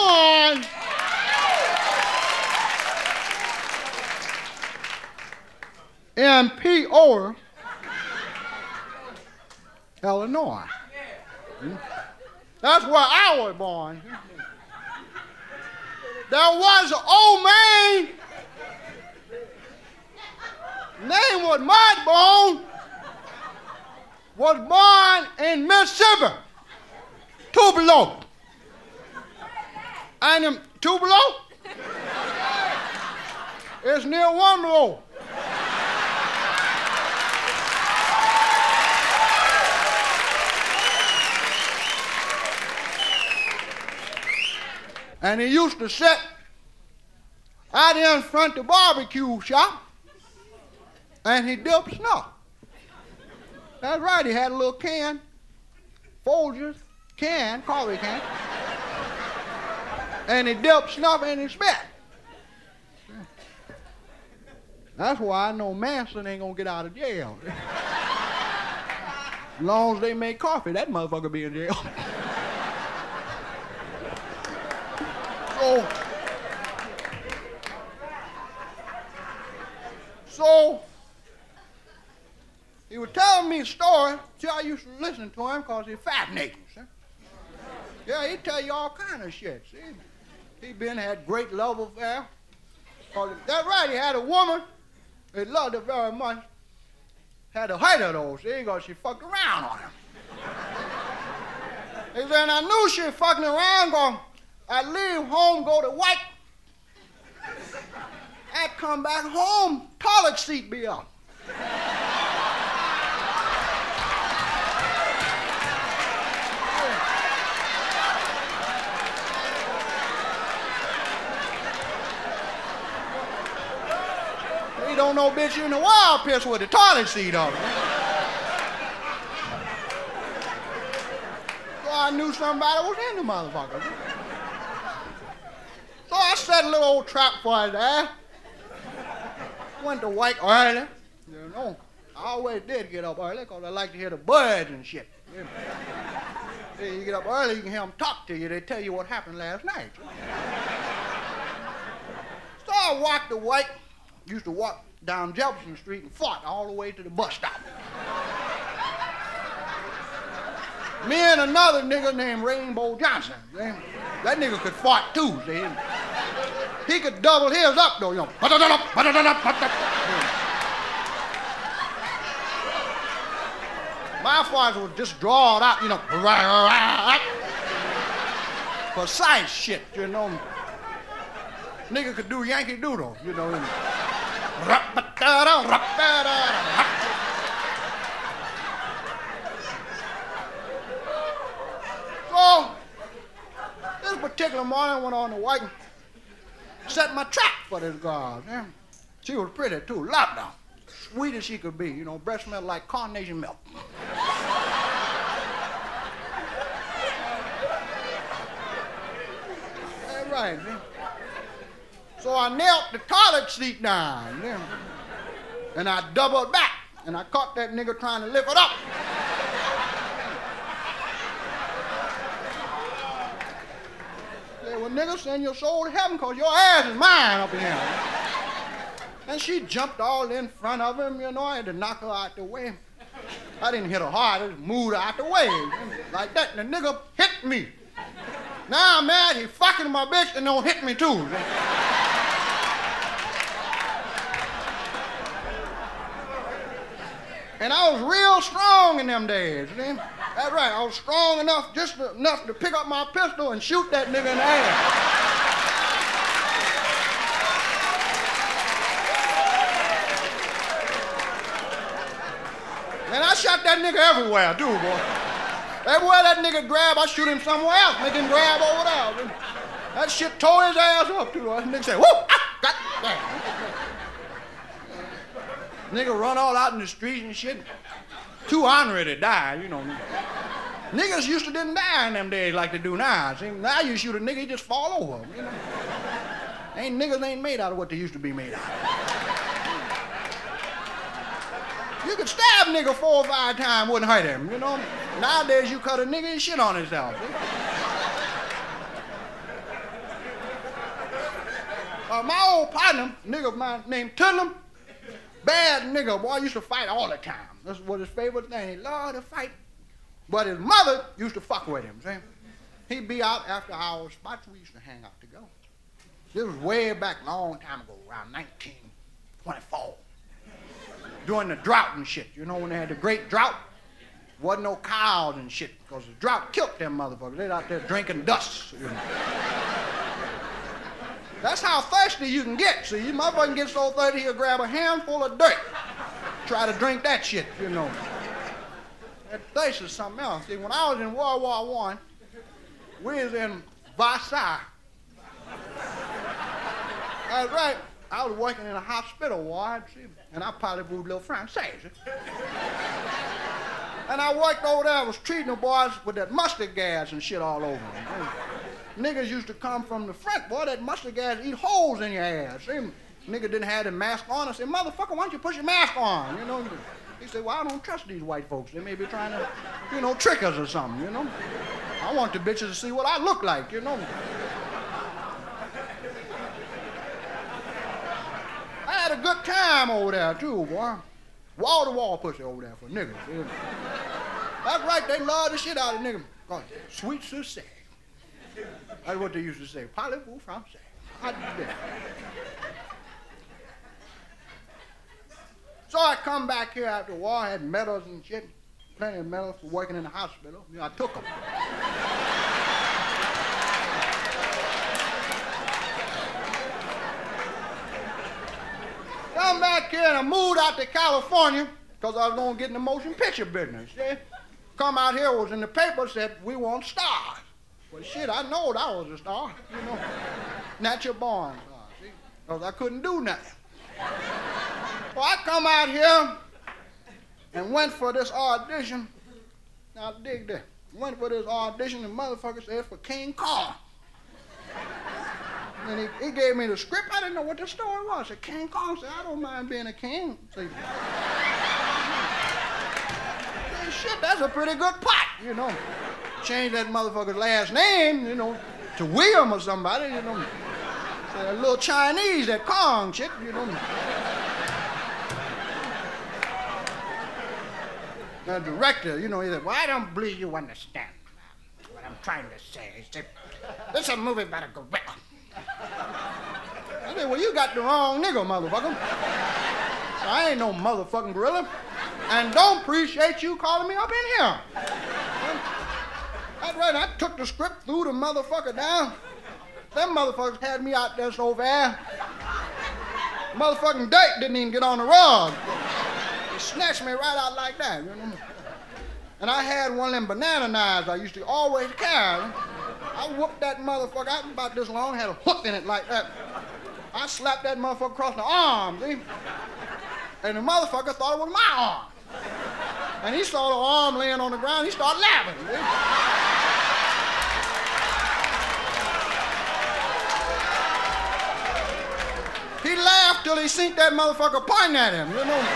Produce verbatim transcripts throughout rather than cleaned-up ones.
born in Peoria, Illinois. That's where I was born. There was an old man, name was Mudbone, was born in Mississippi, Tupelo. And in Tupelo, it's near Womelo. And he used to sit out there in front of the barbecue shop and he dipped snuff. That's right, he had a little can, Folgers can, coffee can, and he dipped snuff in his spit. That's why I know Manson ain't gonna get out of jail. As long as they make coffee, that motherfucker be in jail. So, so, he was telling me a story. See, I used to listen to him because he's fascinating, see? Yeah, he'd tell you all kind of shit, see? He been had great love affair. That's right, he had a woman, he loved her very much. Had a hater though, see, because she fucked around on him. He said, I knew she was fucking around because I'd leave home, go to work. I'd come back home, toilet seat be up. He don't know bitch in the wild piss with the toilet seat up. So I knew somebody was in the motherfucker. So I set a little old trap for his ass. Went to work early. You know, I always did get up early because I like to hear the birds and shit. You know. See, you get up early, you can hear them talk to you. They tell you what happened last night. So I walked to work. Used to walk down Jefferson Street and fought all the way to the bus stop. Me and another nigga named Rainbow Johnson. That nigga could fart too, see? He could double his up though, you know. My farts was just drawn out, you know. Precise shit, you know. Nigga could do Yankee Doodle, you know. So, this particular morning I went on the white and set my trap for this girl. Yeah. She was pretty too, loved her. Sweet as she could be, you know, breast smelled like carnation milk. That's right, man. So I knelt the toilet seat down, yeah. And I doubled back, and I caught that nigga trying to lift it up. Say, well, nigga, send your soul to heaven because your ass is mine up in here. And she jumped all in front of him, you know. I had to knock her out the way. I didn't hit her hard, I just moved her out the way. Like that, and the nigga hit me. Now I'm mad, he fucking my bitch and don't hit me too. And I was real strong in them days. See? That's right, I was strong enough, just enough to pick up my pistol and shoot that nigga in the ass. And I shot that nigga everywhere, too, boy. Everywhere that nigga grab, I shoot him somewhere else, make him grab over there. That shit tore his ass up, too. That nigga said, whoop, ah, God damn. Nigga run all out in the street and shit. Too honorary to die, you know. Niggas used to didn't die in them days like they do now. See, now you shoot a nigga, he just fall over, you know. Ain't niggas ain't made out of what they used to be made out of. You could stab a nigga four or five times, wouldn't hurt him, you know. Nowadays you cut a nigga and shit on himself. See? Uh, my old partner, nigga of mine named Tiddlum, bad nigga, boy, used to fight all the time. This was his favorite thing. He loved to fight. But his mother used to fuck with him, see? He'd be out after hours, spots we used to hang out together. This was way back, long time ago, around nineteen twenty-four. During the drought and shit. You know, when they had the great drought, wasn't no cows and shit, because the drought killed them motherfuckers. They're out there drinking dust, you know. That's how thirsty you can get. See, you motherfucker can get so thirsty he'll grab a handful of dirt, try to drink that shit, you know. That thirst is something else. See, when I was in World War One, we was in Versailles. That's right. I was working in a hospital ward, see, and I probably moved a little Francais. And I worked over there, I was treating the boys with that mustard gas and shit all over them. Niggas used to come from the front, boy, that mustard gas eat holes in your ass. See, nigga didn't have the mask on. I said, motherfucker, why don't you put your mask on? You know. He said, well, I don't trust these white folks. They may be trying to, you know, trick us or something, you know. I want the bitches to see what I look like, you know. I had a good time over there, too, boy. Wall-to-wall pussy over there for niggas. You know? That's right, they love the shit out of niggas. Cause sweet success. That's what they used to say. Parlez-vous français? I did that. So I come back here after the war, I had medals and shit, plenty of medals for working in the hospital. You know, I took them. Come back here and I moved out to California because I was going to get in the motion picture business. See? Come out here, was in the paper, said, we want stars. Well, shit, I knowed I was a star, you know. Natural born star, see? Because I couldn't do nothing. Well, I come out here and went for this audition. Now, dig that. Went for this audition, and the motherfucker said for King Kong. And he, he gave me the script. I didn't know what the story was. I said, King Kong said, I don't mind being a king. I said, shit, that's a pretty good pot, you know. Change that motherfucker's last name, you know, to William or somebody, you know. Say a little Chinese, that Kong shit, you know. The director, you know, he said, well, I don't believe you understand what I'm trying to say. He said, this is a movie about a gorilla. I said, well, you got the wrong nigga, motherfucker. So I ain't no motherfucking gorilla. And don't appreciate you calling me up in here. That's right, I took the script, threw the motherfucker down. Them motherfuckers had me out there so bad. Motherfucking dirt didn't even get on the rug. They snatched me right out like that, you know. And I had one of them banana knives I used to always carry. I whooped that motherfucker out about this long, had a hook in it like that. I slapped that motherfucker across the arm, see? And the motherfucker thought it was my arm. And he saw the arm laying on the ground, he started laughing, see? He laughed till he seen that motherfucker pointing at him, you know?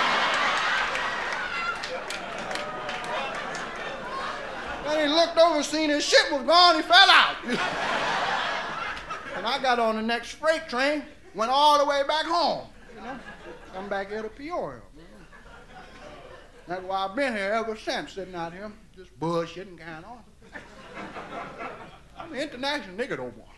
Then he looked over, seen his shit was gone, he fell out. And I got on the next freight train, went all the way back home, you know? Come back here to Peoria. You know? That's why I've been here ever since, sitting out here, just bullshitting kind on. I'm an international nigga, though, boy.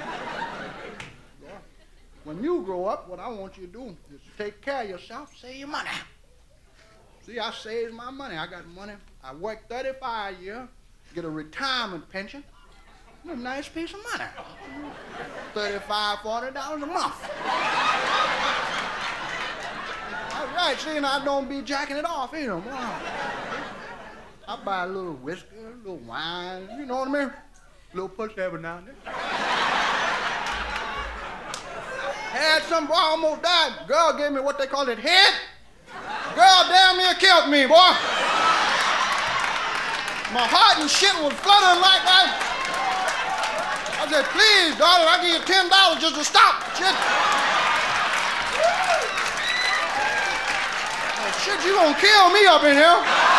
When you grow up, what I want you to do is take care of yourself, save your money. See, I saved my money. I got money. I worked thirty-five years, get a retirement pension, a nice piece of money. thirty-five, forty dollars a month. That's right, see, and I don't be jacking it off either. I buy a little whiskey, a little wine, you know what I mean? A little push every now and then. Had some boy almost died. Girl gave me what they call it head. Girl damn near killed me, boy. My heart and shit was fluttering like that. I said, please, darling, I'll give you ten dollars just to stop. Shit. Oh, shit, you gonna kill me up in here.